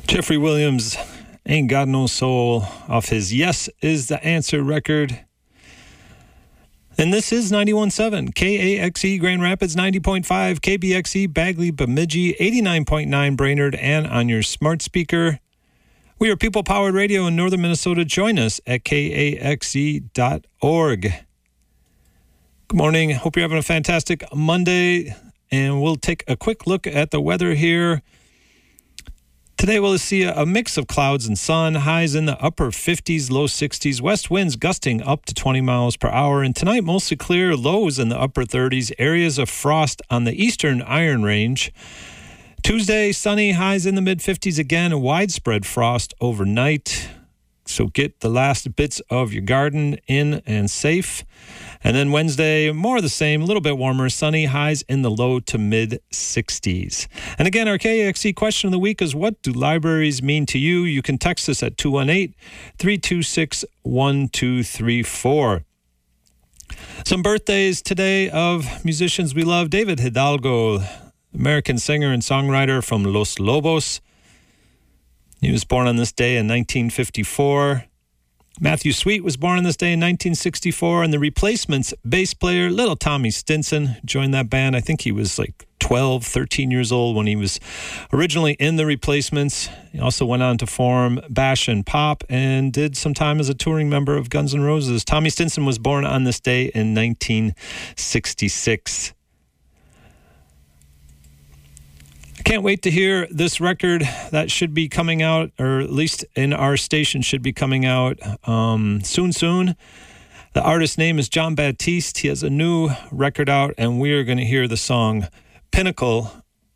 Jeffrey Williams, Ain't Got No Soul, off his Yes Is the Answer record. And this is 91.7 KAXE Grand Rapids, 90.5 KBXE Bagley Bemidji, 89.9 Brainerd, and on your smart speaker. We are People Powered Radio in northern Minnesota. Join us at kaxe.org. Good morning. Hope you're having a fantastic Monday. And we'll take a quick look at the weather here. Today we'll see a mix of clouds and sun, highs in the upper 50s, low 60s, west winds gusting up to 20 miles per hour. And tonight, mostly clear, lows in the upper 30s, areas of frost on the eastern Iron Range. Tuesday, sunny, highs in the mid-50s again, widespread frost overnight. So get the last bits of your garden in and safe. And then Wednesday, more of the same, a little bit warmer, sunny, highs in the low to mid-60s. And again, our KAXE question of the week is, what do libraries mean to you? You can text us at 218-326-1234. Some birthdays today of musicians we love. David Hidalgo, American singer and songwriter from Los Lobos. He was born on this day in 1954. Matthew Sweet was born on this day in 1964, and the Replacements bass player, little Tommy Stinson, joined that band. I think he was like 12, 13 years old when he was originally in the Replacements. He also went on to form Bash and Pop and did some time as a touring member of Guns N' Roses. Tommy Stinson was born on this day in 1966. I can't wait to hear this record that should be coming out, or at least in our station should be coming out soon. The artist's name is John Baptiste. He has a new record out, and we are going to hear the song Pinnacle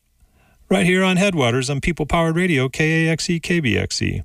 right here on Headwaters on People Powered Radio, KAXE, KBXE.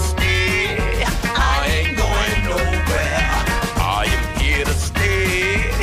Here to stay.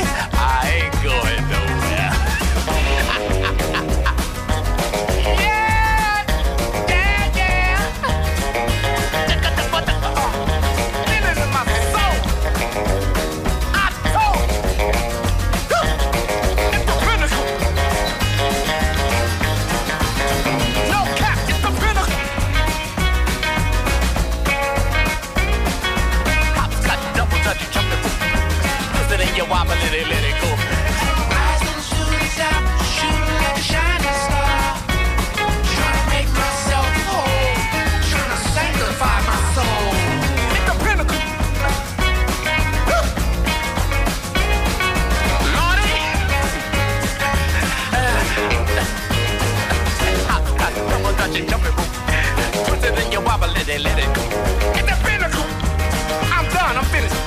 you wobble it, let it go. Rising to the top, shooting like a shining star. Trying to make myself whole, trying to sanctify my soul. Hit the pinnacle. Lordy. Hop, double dutch and jumping rope. Twist it and you wobble it, let it go. Hit the pinnacle. I'm done, I'm finished.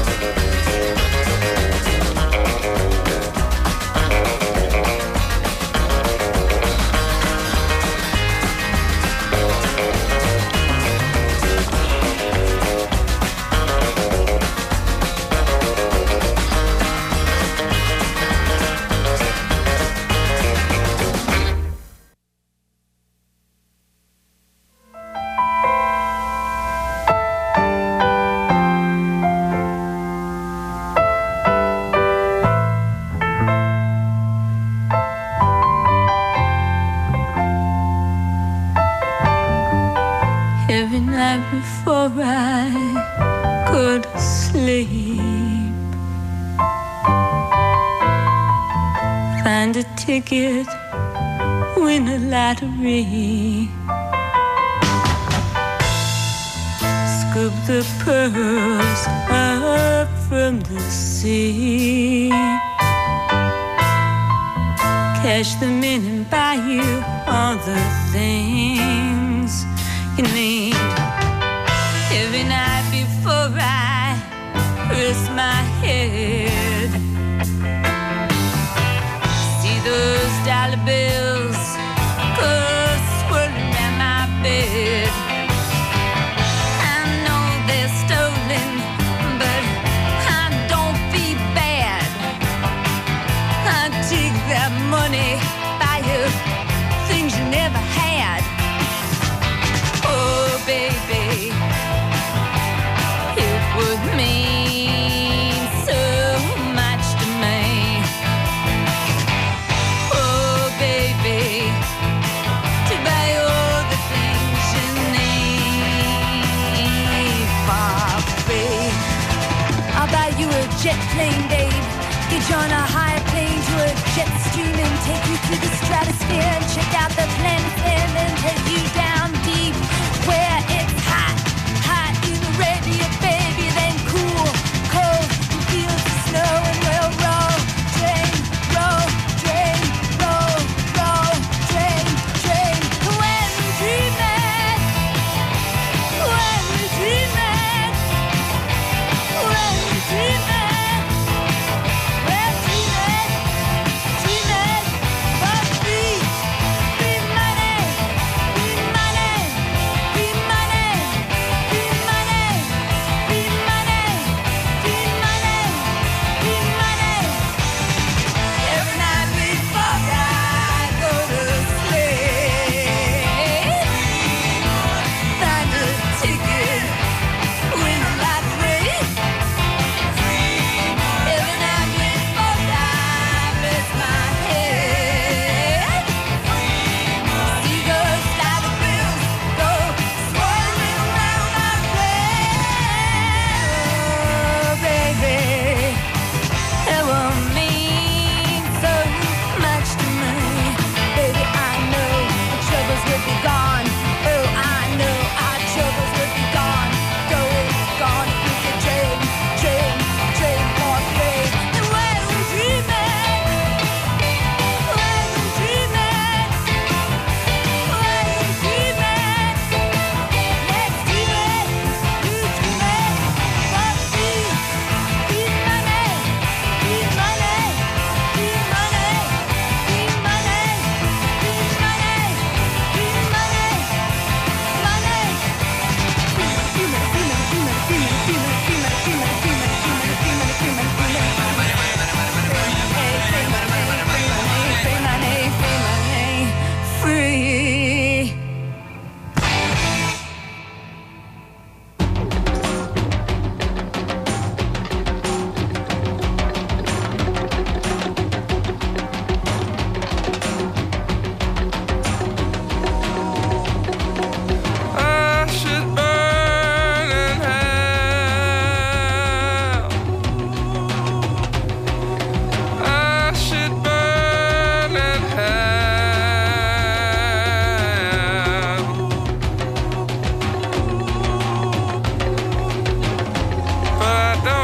Every night before I go to sleep, find a ticket, win a lottery, scoop the pearls up from the sea, cash them in and buy you all the things you need. Every night before I rest my head, see those dollar bills go swirling around my bed. I know they're stolen, but I don't feel bad. I take that money, buy you things you never had. Oh, baby, it would mean so much to me. Oh, baby, to buy all the things you need for free. I'll buy you a jet plane, babe. Get you on a high plane to a jet stream and take you through the stratosphere and check out the planets and then take you down deep where it's hot, hot in Arabia, baby, then cool, cold, and fields of snow, and we'll roll, drain, roll, drain, roll, roll, drain, drain. When we dream it, when we dream it, when we dream it, we're dreaming, dreaming for free, free money, free money.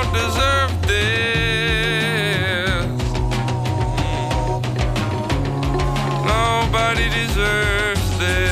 don't deserve this. Nobody deserves this.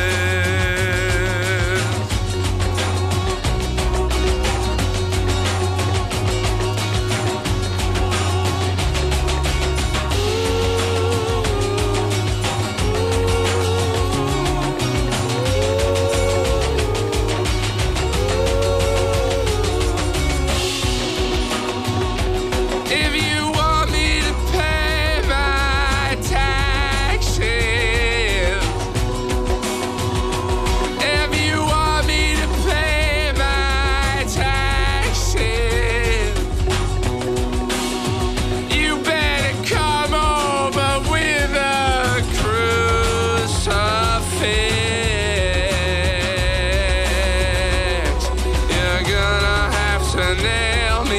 If you want me to pay my taxes, if you want me to pay my taxes, you better come over with a crucifix. You're gonna have to nail me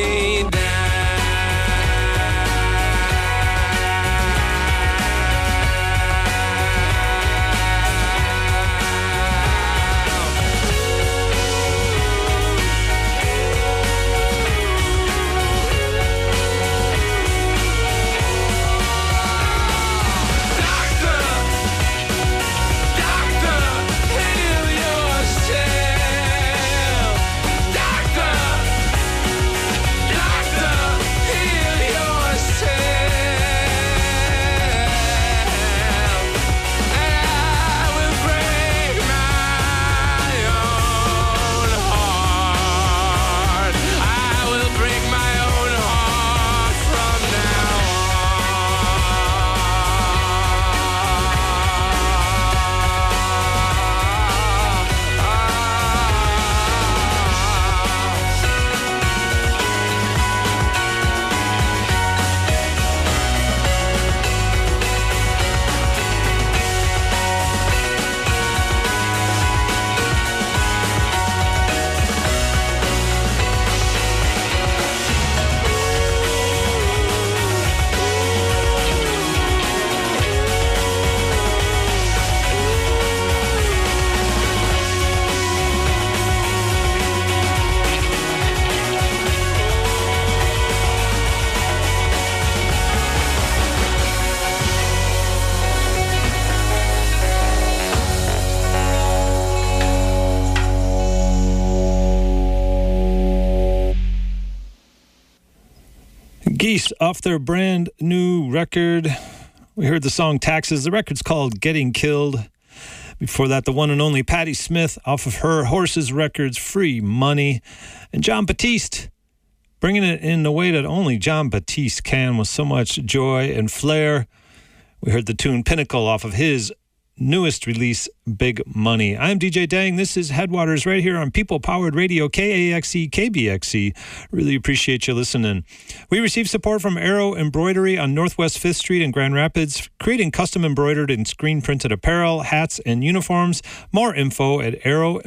Geese off their brand new record. We heard the song Taxes. The record's called Getting Killed. Before that, the one and only Patti Smith off of her Horses Records, Free Money. And Jon Batiste, bringing it in a way that only Jon Batiste can, with so much joy and flair. We heard the tune Pinnacle off of his newest release, Big Money. I'm DJ Dang. This is Headwaters right here on People Powered Radio, KAXE, KBXE. Really appreciate you listening. We received support from Arrow Embroidery on Northwest 5th Street in Grand Rapids, creating custom embroidered and screen printed apparel, hats, and uniforms. More info at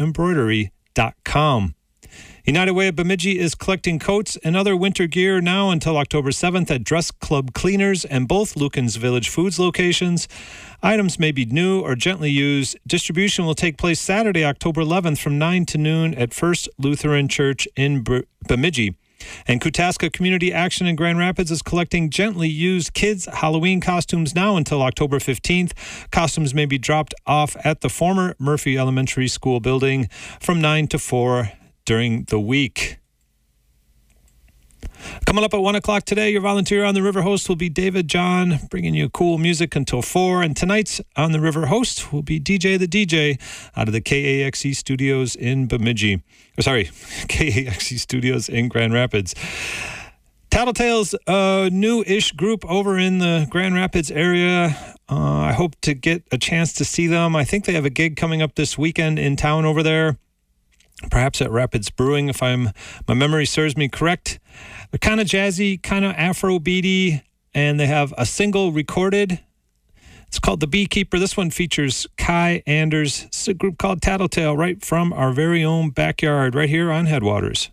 arrowembroidery.com. United Way of Bemidji is collecting coats and other winter gear now until October 7th at Dress Club Cleaners and both Lucan's Village Foods locations. Items may be new or gently used. Distribution will take place Saturday, October 11th from 9 to noon at First Lutheran Church in Bemidji. And Kutaska Community Action in Grand Rapids is collecting gently used kids' Halloween costumes now until October 15th. Costumes may be dropped off at the former Murphy Elementary School building from 9 to 4 during the week. Coming up at 1 o'clock today, your volunteer on the River host will be David John, bringing you cool music until 4. And tonight's on the River host will be DJ the DJ out of the KAXE studios in Bemidji. KAXE studios in Grand Rapids. Tattletale's a new-ish group over in the Grand Rapids area. I hope to get a chance to see them. I think they have a gig coming up this weekend in town over there. Perhaps at Rapids Brewing, if my memory serves me correct. They're kind of jazzy, kind of Afro-beaty, and they have a single recorded. It's called The Beekeeper. This one features Kai Anders. It's a group called Tattletale, right from our very own backyard, right here on Headwaters.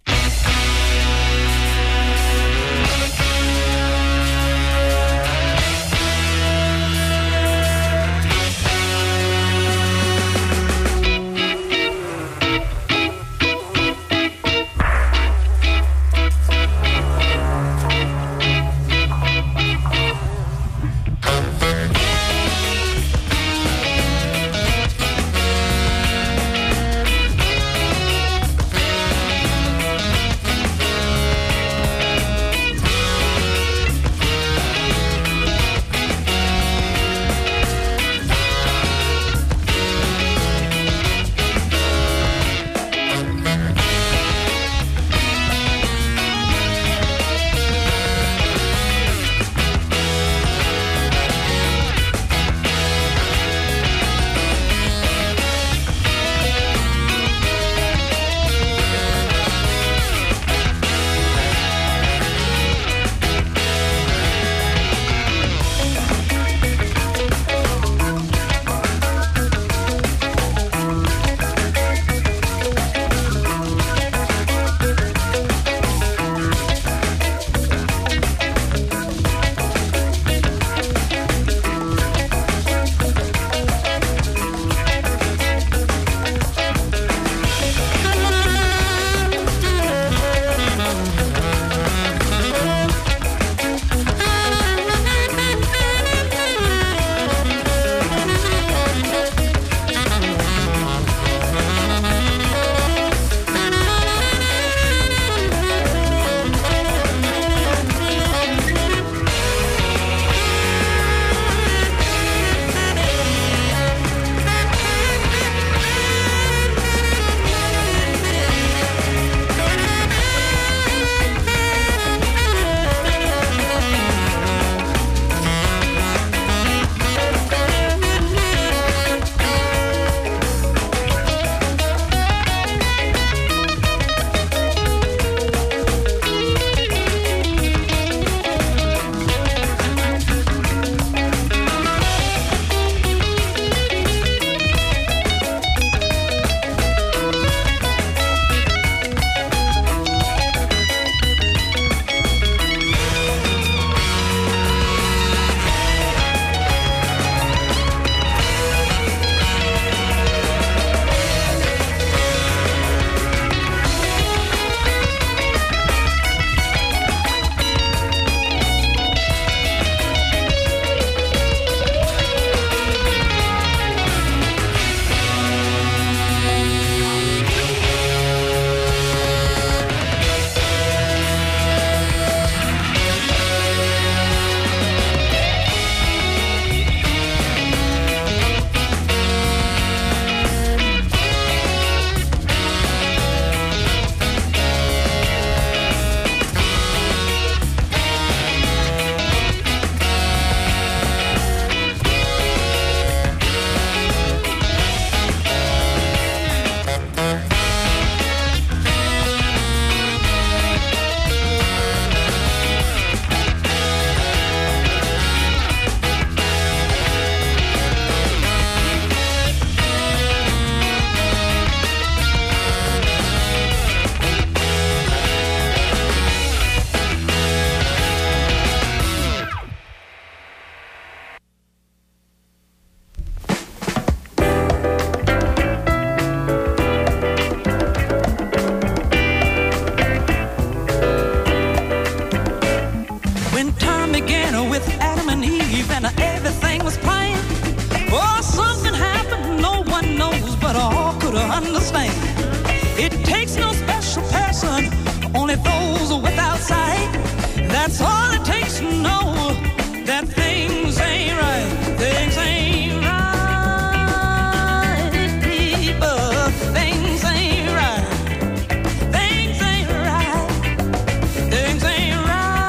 person, only those without sight. That's all it takes to know that things ain't right. Things ain't right, people. Things ain't right. Things ain't right. Things ain't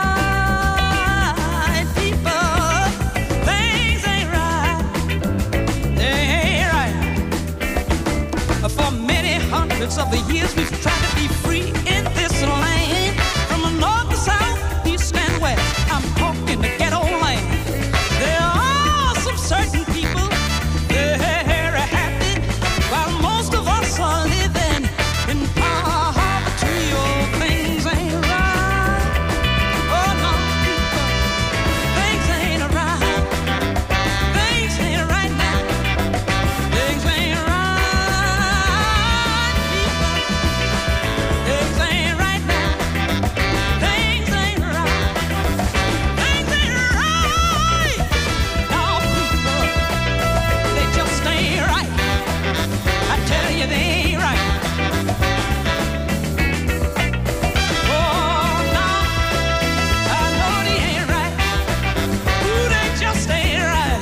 right, people. Things ain't right. They ain't right. For many hundreds of the years we've tried to be free in this land. From the north to south, east and west, I'm talking the ghetto land. There are some certain people, they're happy, while most of us are living in poverty. Oh, things ain't right. Oh, no, people, things ain't right. Things ain't right now. Things ain't right, people. Things ain't right now. Things ain't right. Things ain't right. No, people, they just ain't right. I tell you, they ain't right. Oh, no, I know they ain't right. Ooh, they just ain't right.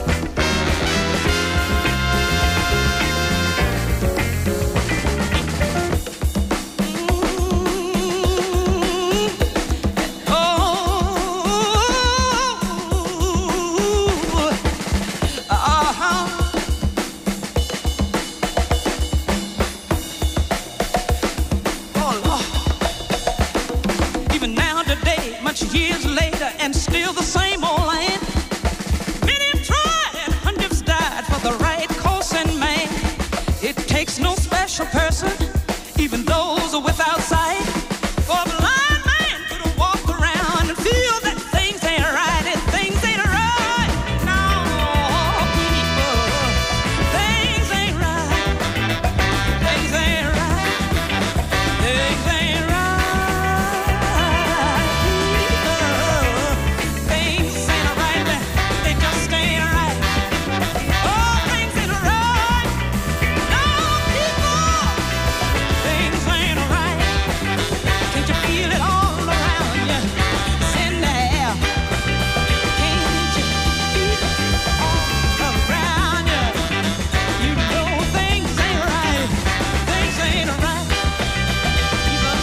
Even now today, much years later, and still the same old land. Many have tried and hundreds died for the right cause and man. It takes no special person, even those without sight. For a blind man could walk around and feel that things ain't right, and things ain't right. No, people, things ain't right. Things ain't right. Things ain't right, people. Things ain't right. They just ain't right. Oh, things ain't right. No, people. Things ain't right. Can't you feel it all around you? It's in the air. Can't you feel it all around you? You know things ain't right. Things ain't right. Even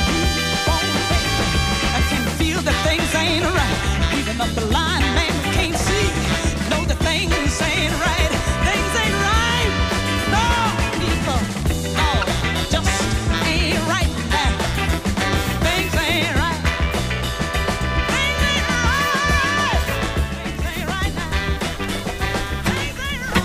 I can feel that things ain't right. Even the blind man who can't see know that things ain't right. Things ain't right. No, people, no, just ain't right now. Things ain't right. Things ain't right. Things ain't right now. Things ain't right.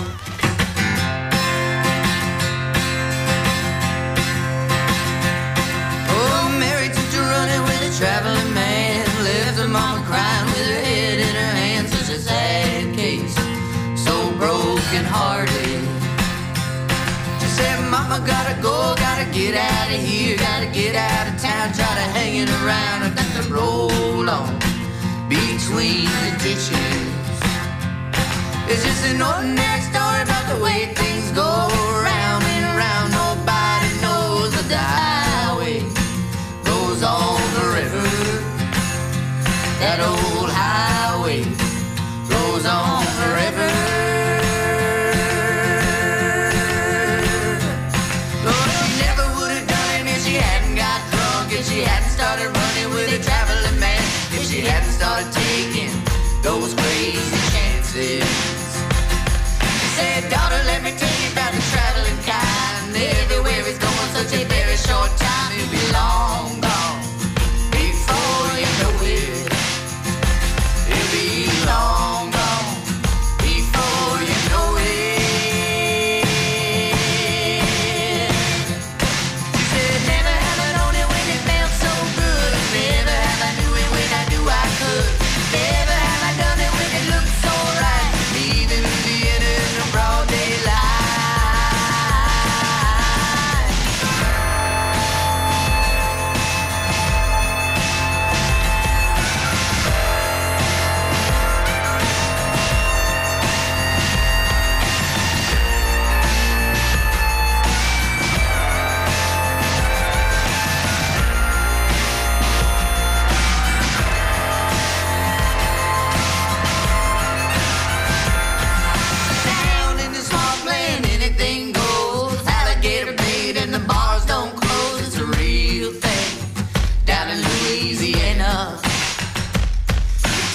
Oh, Mary took to running with a traveling man. Left her mama crying with her head in her hands. Such a sad case, so broken hearted. She said, Mama, gotta go, gotta get out of here, gotta get out of town. Try to hanging around, I got to roll on between the ditches. It's just an ordinary story about the way things go round and round. Nobody knows that the highway goes on forever. That old highway goes on forever. Lord, she never would have done it if she hadn't got drunk, if she hadn't started running with a traveling man, if she hadn't started taking those crazy chances. She said, daughter, let me tell you about the traveling kind. Everywhere he's going, such a very short time, he'll be long gone before you know it. He'll be long gone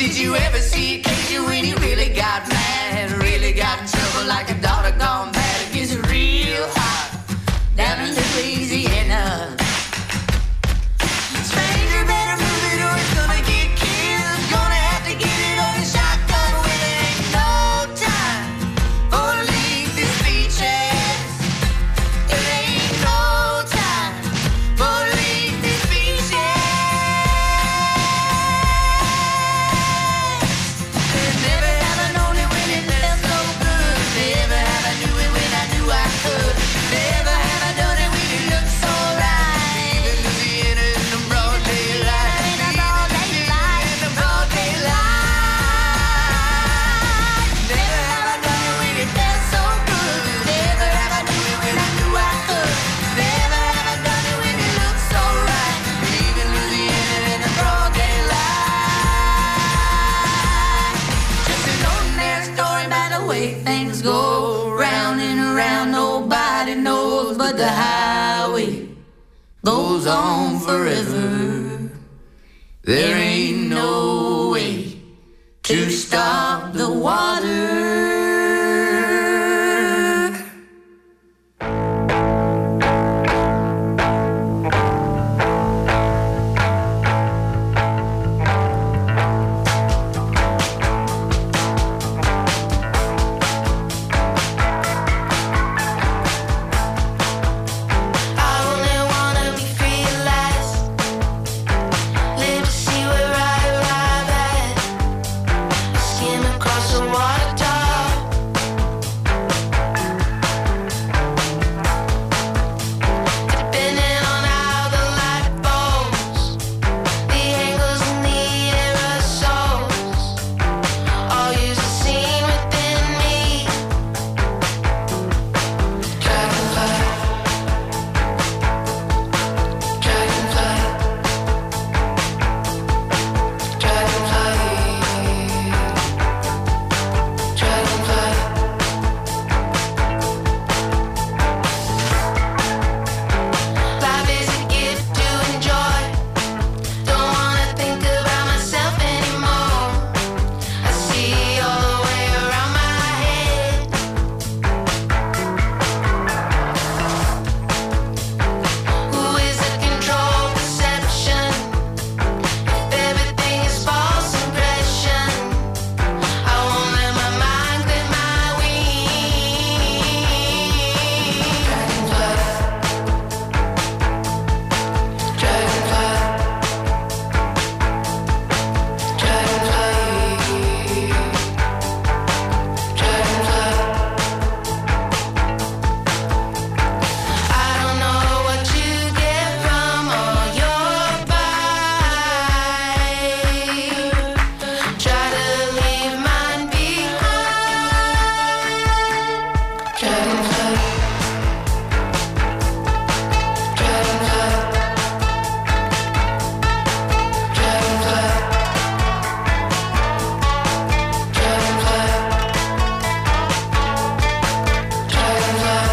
Did you ever see occasion when he really got mad? Really got in trouble like a daughter gone bad? It gets real hot down in Louisiana. Stranger better move it or it's gonna get killed. Gonna have to get it on a shotgun when there ain't no time for lengthy speeches. There ain't no time for lengthy speeches. Never have I known it when it felt so good. Never have I knew it when I knew I could. Never have I done it when it looked so right. Even Louisiana in the broad daylight. In the broad daylight. In the broad daylight. Never have I done it when it felt so good. Never have I knew it when I knew I could. Never have I done it when it looked so right. Even Louisiana in the broad daylight. Just an ordinary story about the way things go round and around. Nobody knows, but the highway goes on forever. There ain't no way to stop the water. I only wanna be free at last. Live to see where I arrive at. Skim across the water top. Depending on how the light falls, the angles and the aerosols all use the scene within me. Dragonfly. Dragonfly, dragonfly, dragonfly. Life is a gift to enjoy. Don't wanna think about myself anymore. I see all the way around my head. Who is the control perception? If everything is false impression, I won't let my mind clip my wings. Dragonfly, dragonfly, dragonfly, dragonfly. I don't know what you get from all your bites. Try to leave mine behind. Dragonfly, dragonfly, dragonfly, dragonfly, dragonfly.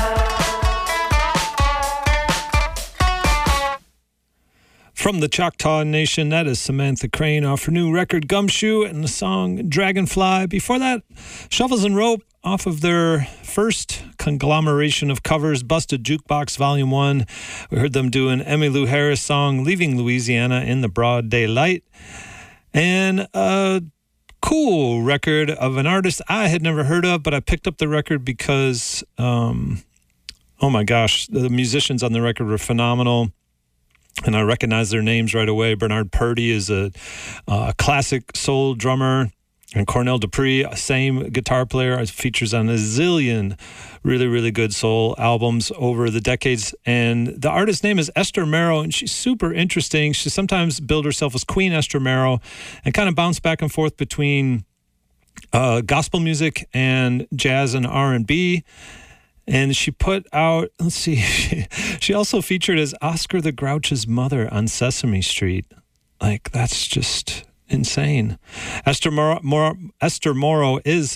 From the Choctaw Nation, that is Samantha Crane off her new record Gumshoe and the song Dragonfly. Before that, Shovels and Rope off of their first conglomeration of covers, Busted Jukebox Volume 1. We heard them do an Emmylou Harris song, Leaving Louisiana in the Broad Daylight. And a cool record of an artist I had never heard of, but I picked up the record because, oh my gosh, the musicians on the record were phenomenal. And I recognize their names right away. Bernard Purdie is a classic soul drummer. And Cornell Dupree, same guitar player, features on a zillion really, really good soul albums over the decades. And the artist's name is Esther Marrow, and she's super interesting. She sometimes billed herself as Queen Esther Marrow and kind of bounced back and forth between gospel music and jazz and R&B. And she put out, let's see, she also featured as Oscar the Grouch's mother on Sesame Street. Like, that's just insane. Esther Morrow is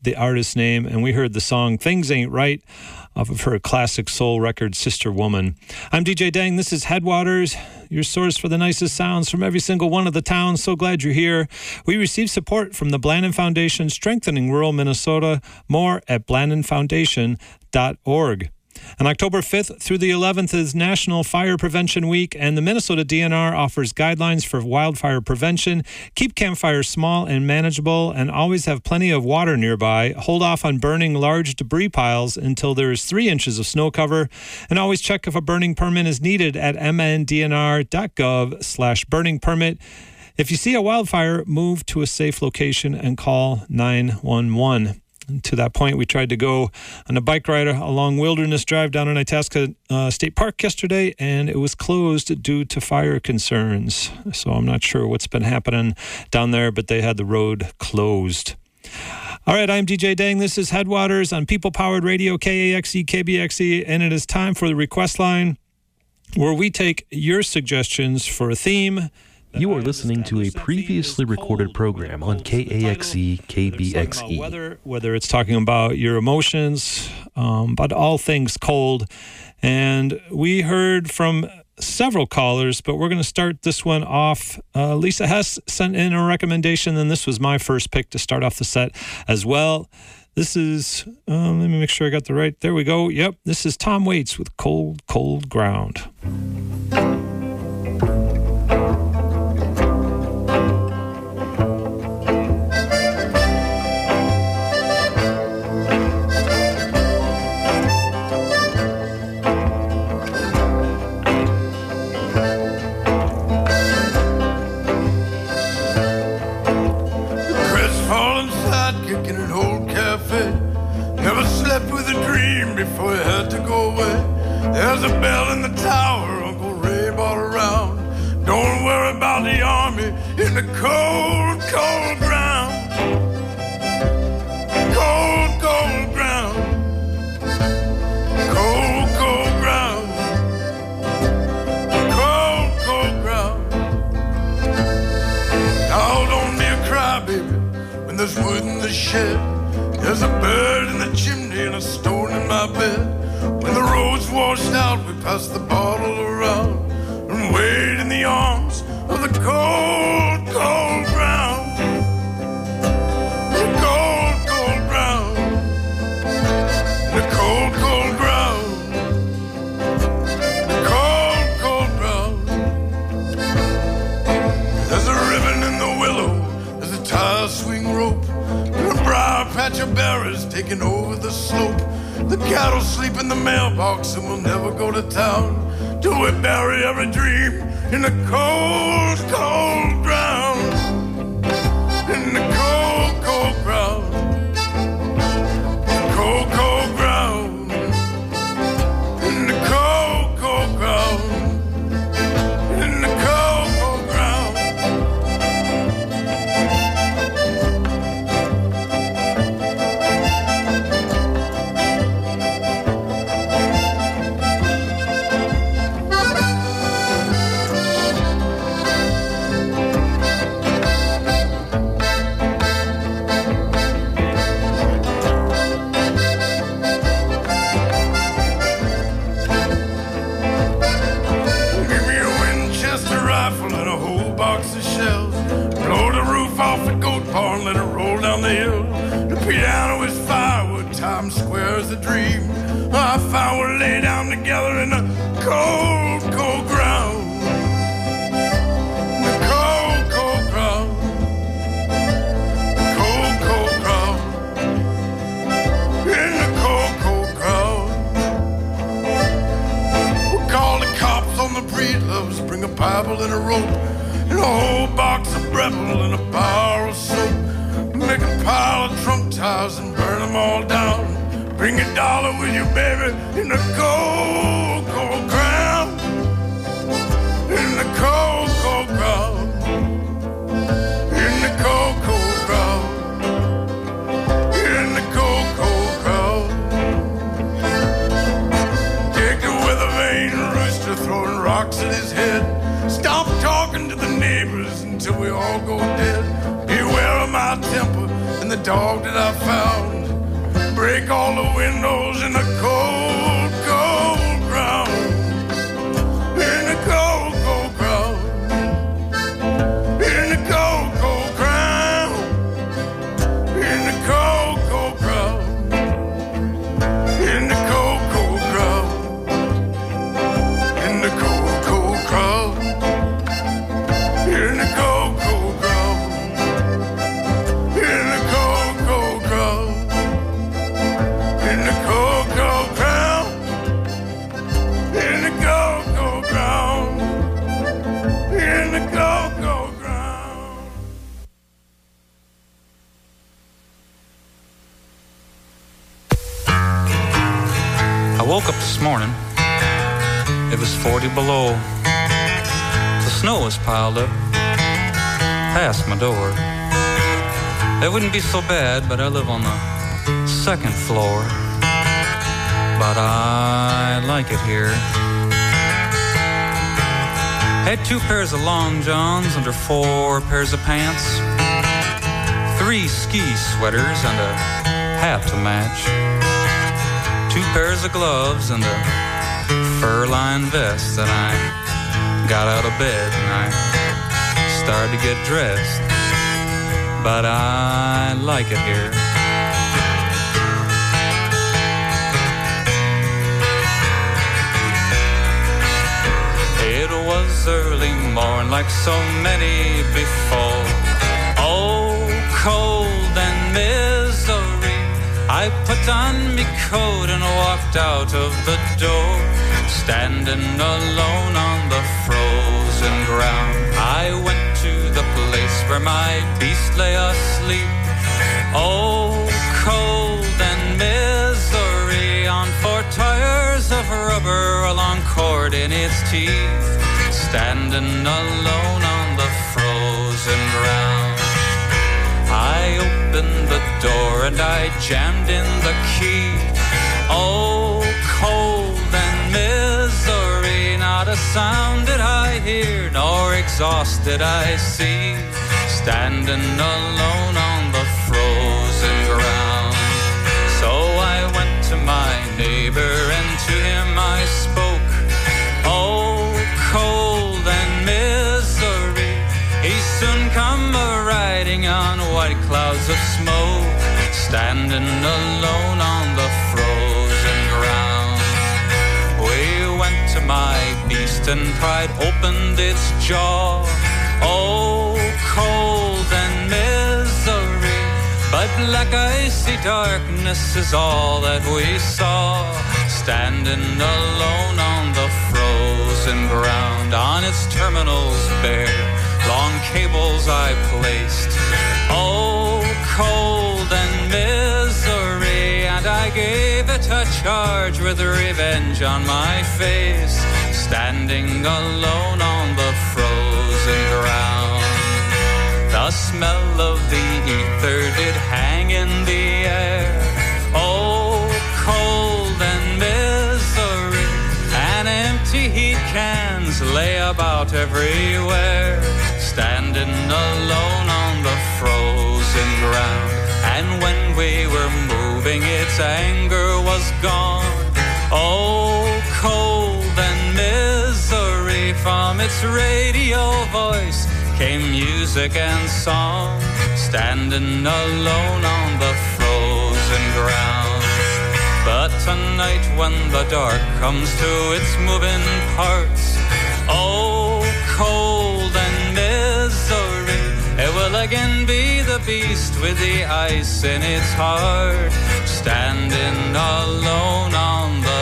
the artist's name, and we heard the song Things Ain't Right off of her classic soul record, Sister Woman. I'm DJ Dang. This is Headwaters, your source for the nicest sounds from every single one of the towns. So glad you're here. We receive support from the Blandin Foundation, strengthening rural Minnesota. More at blandinfoundation.org. On October 5th through the 11th is National Fire Prevention Week, and the Minnesota DNR offers guidelines for wildfire prevention. Keep campfires small and manageable, and always have plenty of water nearby. Hold off on burning large debris piles until there is 3 inches of snow cover, and always check if a burning permit is needed at mndnr.gov/burning permit. If you see a wildfire, move to a safe location and call 911. And to that point, we tried to go on a bike ride along Wilderness Drive down in Itasca State Park yesterday, and it was closed due to fire concerns. So I'm not sure what's been happening down there, but they had the road closed. All right, I'm DJ Dang. This is Headwaters on People Powered Radio, KAXE, KBXE, and it is time for the request line, where we take your suggestions for a theme. You are listening to a previously recorded program on KAXE, KBXE. Whether it's talking about your emotions, but all things cold. And we heard from several callers, but we're going to start this one off. Lisa Hess sent in a recommendation, and this was my first pick to start off the set as well. This is, let me make sure I got the right, there we go. Yep, this is Tom Waits with Cold, Cold Ground. Before he had to go away, there's a bell in the tower Uncle Ray brought around. Don't worry about the army in the cold, cold ground. Cold, cold ground. Cold, cold ground. Cold, cold ground. Now don't be a crybaby when there's wood in the shed. There's a bird in the chimney and a stone in my bed. When the road's washed out, we pass the bottle around and wait in the arms of the cold, cold ground. The cold, cold ground. The cold, cold ground. The cold, cold ground. There's a ribbon in the willow. There's a tire swing rope. Patch of berries taking over the slope. The cattle sleep in the mailbox and we'll never go to town till we bury every dream in the cold, cold ground. In the cold, cold ground. The cold, cold ground. In the cold, cold ground. In the cold, cold ground. Let it roll down the hill. The piano is firewood, Times Square is a dream. I found we'll lay down together in the cold, cold ground. The cold, cold ground. Cold, cold ground. In the cold, cold ground. We'll call the cops on the breedloves, bring a Bible and a rope, and a whole box of Breville and a bar of soap. Make a pile of trunk tires and burn them all down. Bring $1 with you, baby, in the cold, cold ground. In the cold, cold ground. In the cold, cold ground. In the cold, cold ground. Take the weather vane rooster throwing rocks at his head. Stop talking to the neighbors until we all go dead. Beware of my temper and the dog that I found. break all the windows in the cold, cold ground. In the cold, cold ground. In the cold, cold ground. In the cold, cold ground. In the cold, cold ground. In the cold, cold ground. In the cold, cold ground. In the cold, cold ground. In the cold, cold ground. In the cold, cold ground. In the cold, cold ground. I woke up this morning. It was 40 below. The snow was piled up past my door. It wouldn't be so bad, but I live on the second floor. But I like it here. Had 2 pairs of long johns under 4 pairs of pants, 3 ski sweaters and a hat to match, 2 pairs of gloves and a fur-lined vest. And I got out of bed and I started to get dressed. But I like it here. It was early morn like so many before. Oh, cold and misery. I put on me coat and walked out of the door, standing alone on the frozen ground. I went to the place where my beast lay asleep. Oh, cold and misery, on 4 tires of rubber, a long cord in its teeth, standing alone on the frozen ground. I opened the door and I jammed in the key. Oh, cold and misery, not a sound did I hear, nor exhaust did I see, standing alone on the frozen ground. So I went to my neighbor and to him I spoke. Oh, cold and misery, he soon come a-riding on white clouds of smoke, standing alone on the frozen ground. We went to my beast and pride opened its jaw. Oh, cold and misery, but black icy darkness is all that we saw, standing alone on the frozen ground. On its terminals bare, long cables I placed. Oh, cold and misery, and I gave it a charge with revenge on my face, standing alone on the frozen ground. The smell of the ether did hang in the air. Oh, cold and misery, and empty heat cans lay about everywhere, standing alone on the frozen ground. And when we were moving, its anger was gone. Oh, cold and misery, from its radio voice came music and song, standing alone on the frozen ground. But tonight when the dark comes to its moving parts, oh, cold and misery, it will again be the beast with the ice in its heart, standing alone on the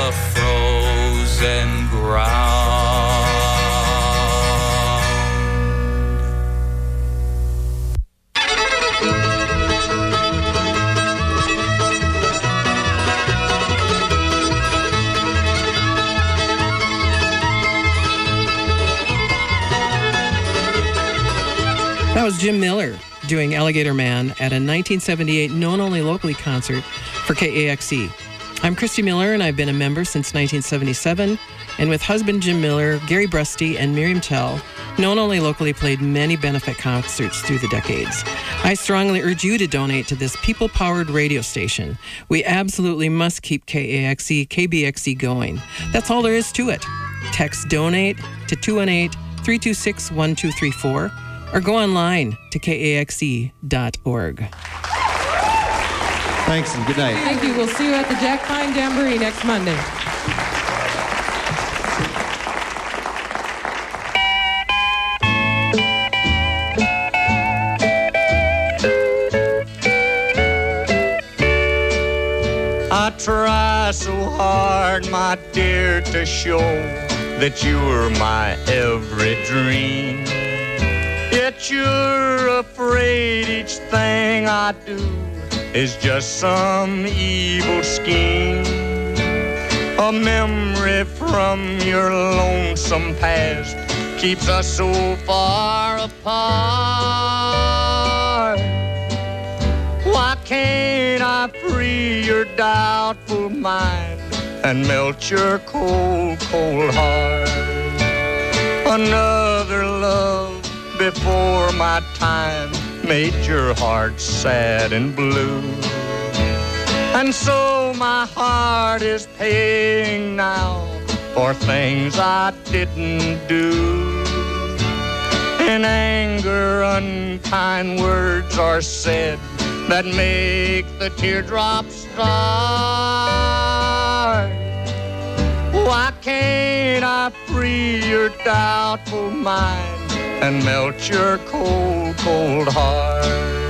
frozen ground. That was Jim Miller doing Alligator Man at a 1978 known only locally concert for KAXE. I'm Christy Miller, and I've been a member since 1977. And with husband Jim Miller, Gary Brusty, and Miriam Tell, Not Only Locally played many benefit concerts through the decades. I strongly urge you to donate to this people-powered radio station. We absolutely must keep KAXE, KBXE going. That's all there is to it. Text DONATE to 218-326-1234 or go online to kaxe.org. Thanks and good night. Thank you. We'll see you at the Jack Pine Jamboree next Monday. I try so hard, my dear, to show that you're my every dream. Yet you're afraid each thing I do is just some evil scheme. A memory from your lonesome past keeps us so far apart. Why can't I free your doubtful mind and melt your cold, cold heart? Another love before my time made your heart sad and blue. And so my heart is paying now for things I didn't do. In anger, unkind words are said that make the teardrops start. Why can't I free your doubtful mind and melt your cold, cold heart?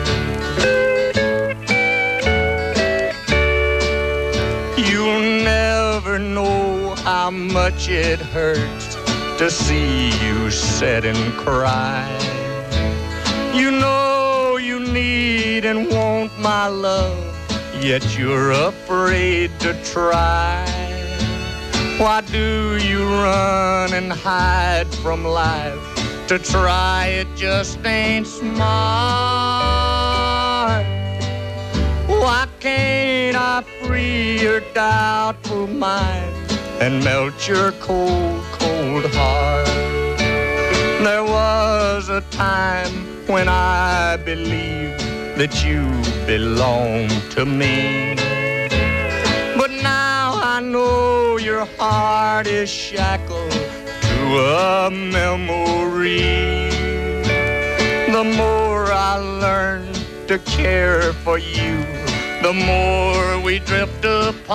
You'll never know how much it hurts to see you sit and cry. You know you need and want my love, yet you're afraid to try. Why do you run and hide from life? To try it just ain't smart. Why can't I free your doubtful mind and melt your cold, cold heart? There was a time when I believed that you belonged to me, but now I know your heart is shackled to a memory. The more I learn to care for you, the more we drift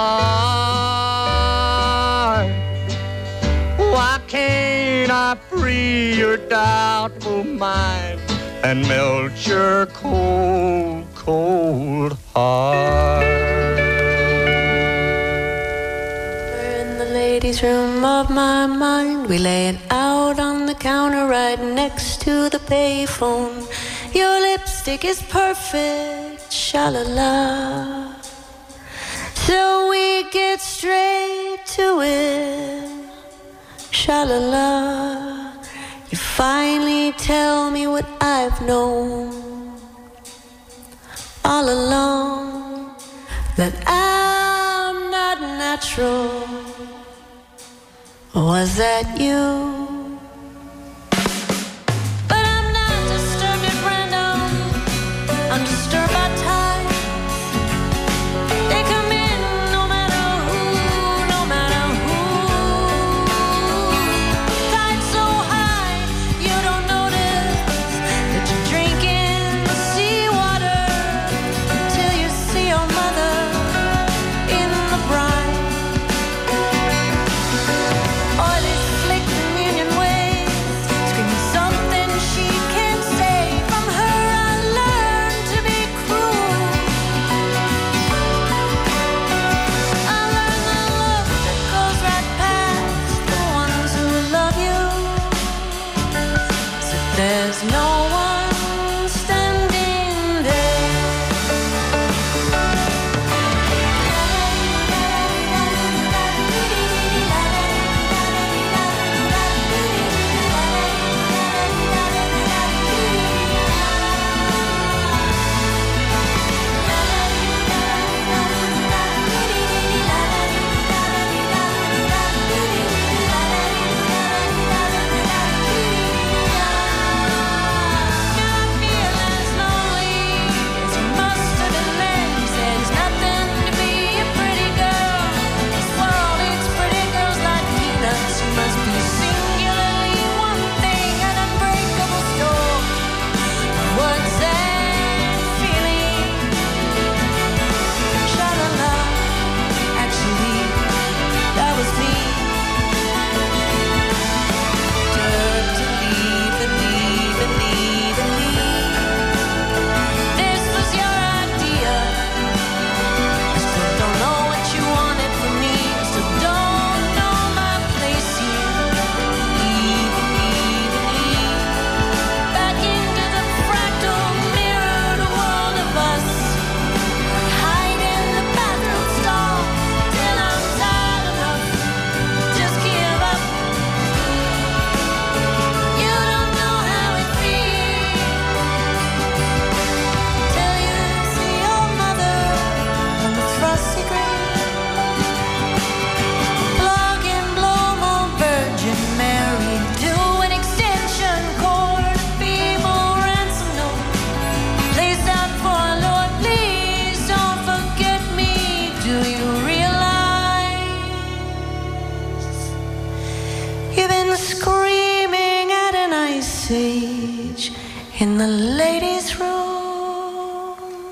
apart. Why can't I free your doubtful mind and melt your cold, cold heart? In the ladies' room of my mind, we laying out on the counter right next to the payphone. Your lipstick is perfect, sha-la-la. So we get straight to it, sha-la-la. You finally tell me what I've known all along, that I'm not natural. Was that you? But I'm not disturbed at random. I'm disturbed by tides. They come in no matter who, no matter who. Tides so high you don't notice that you're drinking the seawater until you see your mother in the brine. Oil is slick in in the ladies' room.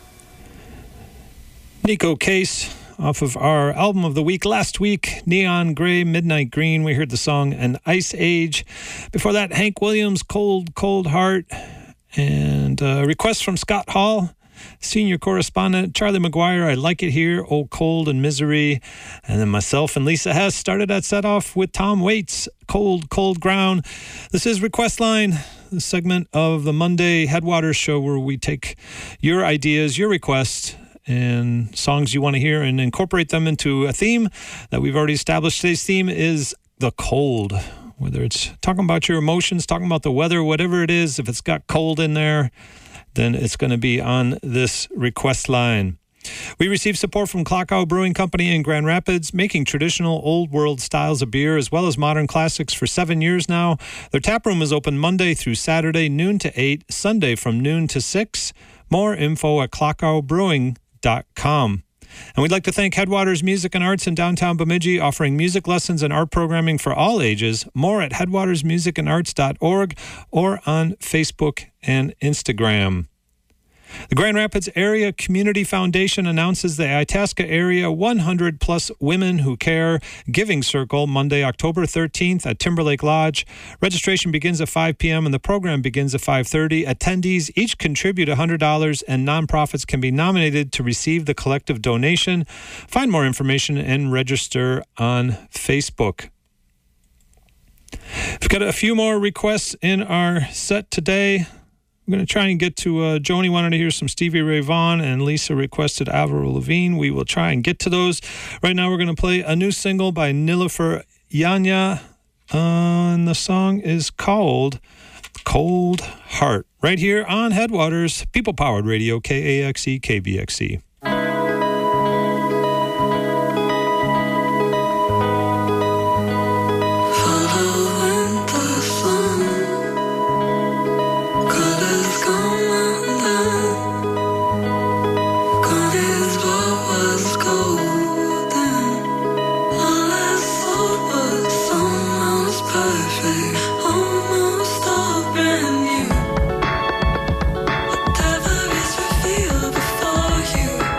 Nico Case, off of our album of the week last week, Neon Gray, Midnight Green. We heard the song An Ice Age. Before that, Hank Williams, Cold, Cold Heart. And a request from Scott Hall, senior correspondent. Charlie McGuire, I Like It Here, Oh Cold and Misery. And then myself and Lisa Hess started that set off with Tom Waits, Cold, Cold Ground. This is Request Line, the segment of the Monday Headwaters show where we take your ideas, your requests, and songs you want to hear and incorporate them into a theme that we've already established. Today's theme is the cold. Whether it's talking about your emotions, talking about the weather, whatever it is, if it's got cold in there, then it's going to be on this request line. We received support from Clock Owl Brewing Company in Grand Rapids, making traditional old world styles of beer as well as modern classics for 7 years now. Their tap room is open Monday through Saturday, noon to 8, Sunday from noon to 6. More info at clockowlbrewing.com. And we'd like to thank Headwaters Music and Arts in downtown Bemidji, offering music lessons and art programming for all ages. More at headwatersmusicandarts.org or on Facebook and Instagram. The Grand Rapids Area Community Foundation announces the Itasca Area 100-plus Women Who Care Giving Circle Monday, October 13th at Timberlake Lodge. Registration begins at 5 p.m. and the program begins at 5:30. Attendees each contribute $100 and nonprofits can be nominated to receive the collective donation. Find more information and register on Facebook. We've got a few more requests in our set today. I'm going to try and get to Joni wanted to hear some Stevie Ray Vaughan, and Lisa requested Avril Lavigne. We will try and get to those. Right now we're going to play a new single by Nilofer Yanya, and the song is called Cold Heart. Right here on Headwaters, People-Powered Radio, KAXE, KBXE. Whatever is revealed before you.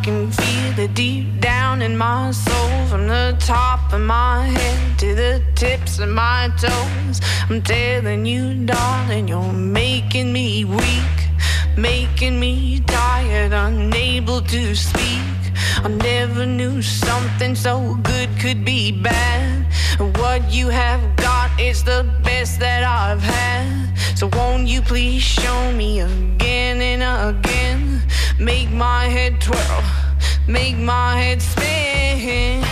can feel it deep down in my soul. From the top of my head to the tips of my toes. I'm telling you, darling, you're making me weak, making me tired, unable to speak. I never knew something so good could be bad. What you have got is the best that I've had. So won't you please show me again and again? Make my head twirl, make my head spin.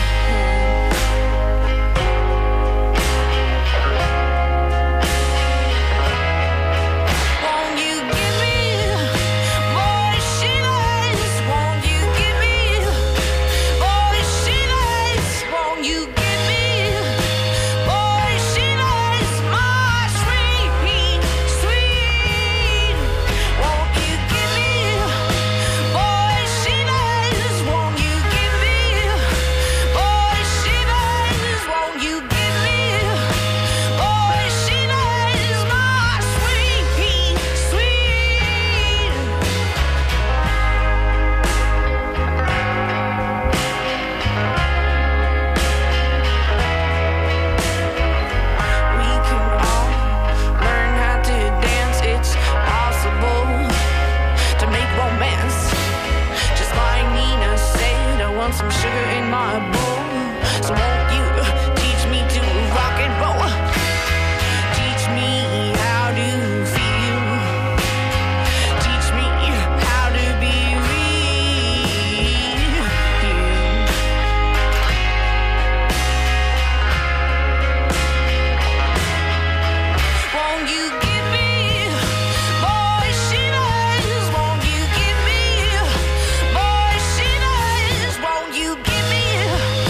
Some sugar in my bowl. So won't you teach me to rock and roll? Teach me how to feel. Teach me how to be real. Won't you give me boy shivers? Won't you give me boy shivers? Won't you give me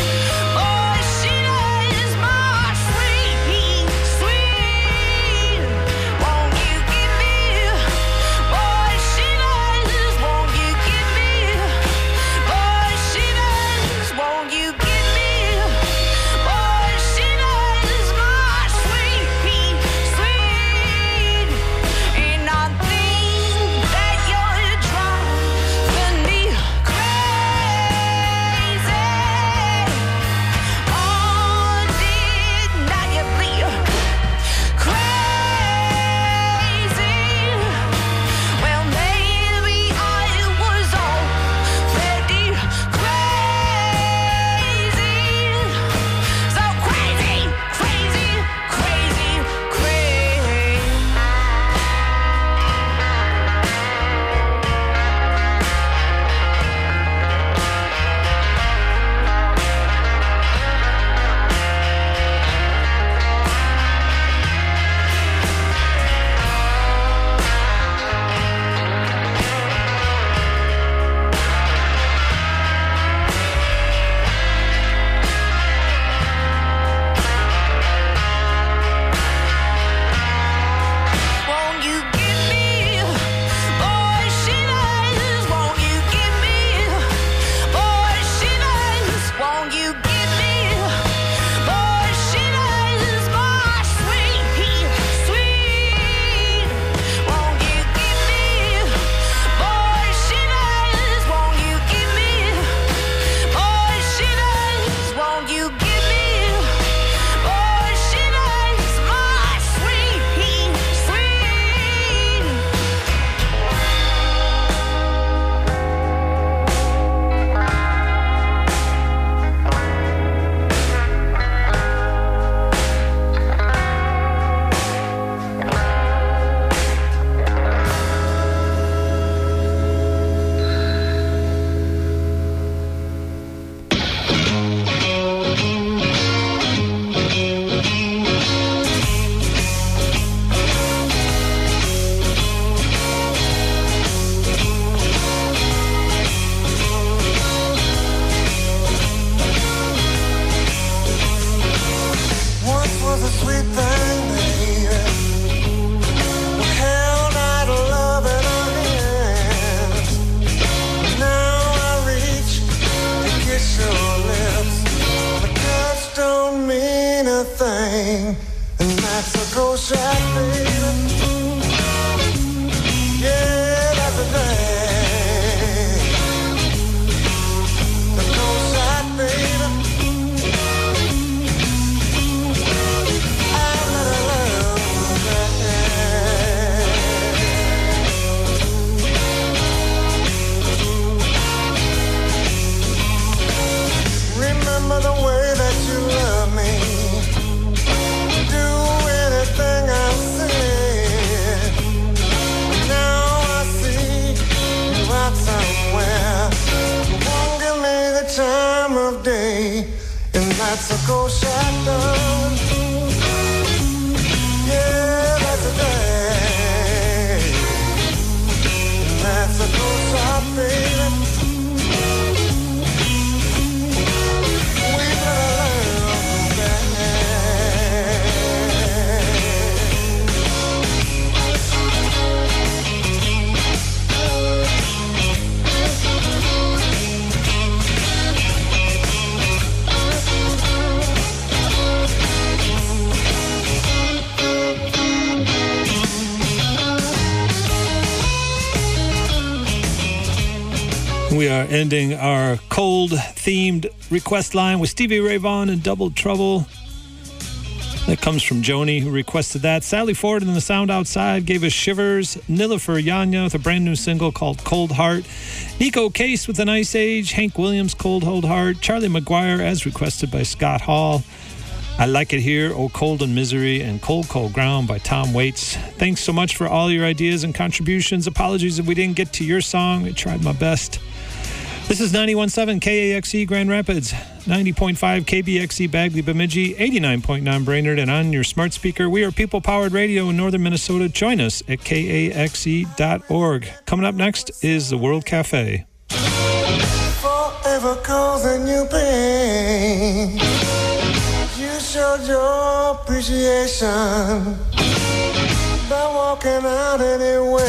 that's a cold shadow. Yeah, that's a day. That's a cold shot, baby. We better learn from that. We are ending our cold-themed request line with Stevie Ray Vaughan and Double Trouble. That comes from Joni, who requested that. Sally Ford and the Sound Outside gave us Shivers. Nilüfer Yanya with a brand new single called Cold Heart. Nico Case with An Ice Age. Hank Williams, Cold Hold Heart. Charlie McGuire, as requested by Scott Hall. I Like It Here, Oh Cold and Misery, and Cold Cold Ground by Tom Waits. Thanks so much for all your ideas and contributions. Apologies if we didn't get to your song. I tried my best. This is 91.7 KAXE Grand Rapids, 90.5 KBXE Bagley Bemidji, 89.9 Brainerd, and on your smart speaker. We are people-powered radio in northern Minnesota. Join us at KAXE.org. Coming up next is the World Cafe. Forever causing you pain. You showed your appreciation by walking out anyway.